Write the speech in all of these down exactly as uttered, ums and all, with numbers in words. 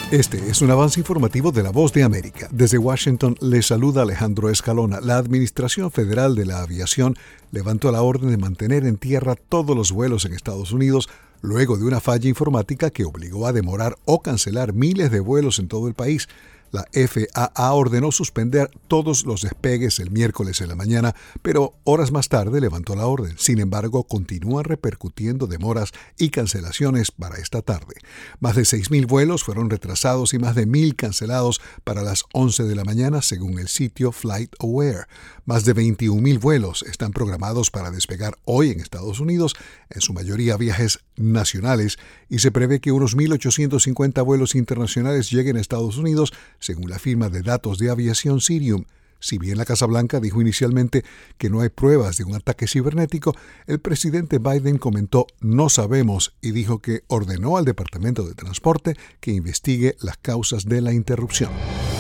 Este es un avance informativo de La Voz de América. Desde Washington le saluda Alejandro Escalona. La Administración Federal de la Aviación levantó la orden de mantener en tierra todos los vuelos en Estados Unidos luego de una falla informática que obligó a demorar o cancelar miles de vuelos en todo el país. La F A A ordenó suspender todos los despegues el miércoles en la mañana, pero horas más tarde levantó la orden. Sin embargo, continúan repercutiendo demoras y cancelaciones para esta tarde. Más de seis mil vuelos fueron retrasados y más de mil cancelados para las once de la mañana, según el sitio FlightAware. Más de veintiún mil vuelos están programados para despegar hoy en Estados Unidos, en su mayoría viajes nacionales, y se prevé que unos mil ochocientos cincuenta vuelos internacionales lleguen a Estados Unidos, según la firma de datos de aviación Cirium. Si bien la Casa Blanca dijo inicialmente que no hay pruebas de un ataque cibernético, el presidente Biden comentó "no sabemos" y dijo que ordenó al Departamento de Transporte que investigue las causas de la interrupción.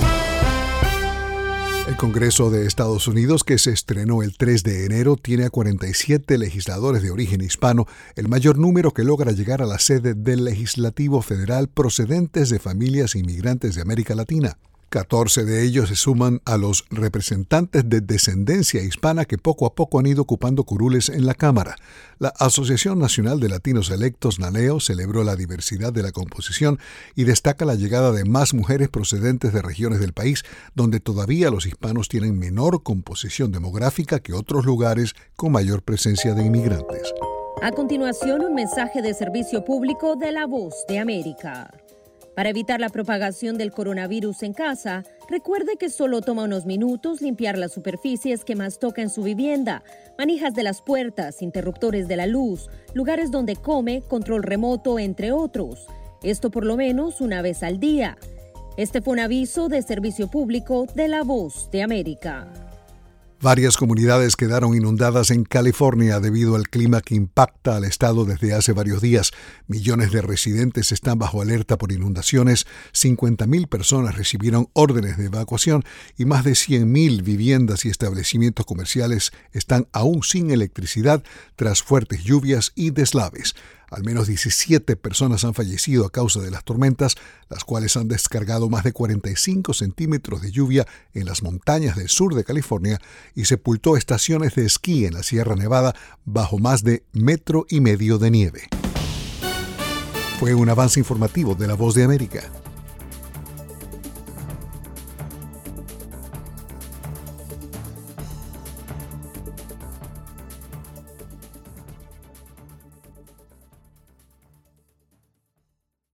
El Congreso de Estados Unidos, que se estrenó el tres de enero, tiene a cuarenta y siete legisladores de origen hispano, el mayor número que logra llegar a la sede del Legislativo Federal procedentes de familias inmigrantes de América Latina. catorce de ellos se suman a los representantes de descendencia hispana que poco a poco han ido ocupando curules en la Cámara. La Asociación Nacional de Latinos Electos, NALEO, celebró la diversidad de la composición y destaca la llegada de más mujeres procedentes de regiones del país donde todavía los hispanos tienen menor composición demográfica que otros lugares con mayor presencia de inmigrantes. A continuación, un mensaje de servicio público de La Voz de América. Para evitar la propagación del coronavirus en casa, recuerde que solo toma unos minutos limpiar las superficies que más toca en su vivienda, manijas de las puertas, interruptores de la luz, lugares donde come, control remoto, entre otros. Esto por lo menos una vez al día. Este fue un aviso de servicio público de La Voz de América. Varias comunidades quedaron inundadas en California debido al clima que impacta al estado desde hace varios días. Millones de residentes están bajo alerta por inundaciones, cincuenta mil personas recibieron órdenes de evacuación y más de cien mil viviendas y establecimientos comerciales están aún sin electricidad tras fuertes lluvias y deslaves. Al menos diecisiete personas han fallecido a causa de las tormentas, las cuales han descargado más de cuarenta y cinco centímetros de lluvia en las montañas del sur de California y sepultó estaciones de esquí en la Sierra Nevada bajo más de metro y medio de nieve. Fue un avance informativo de La Voz de América.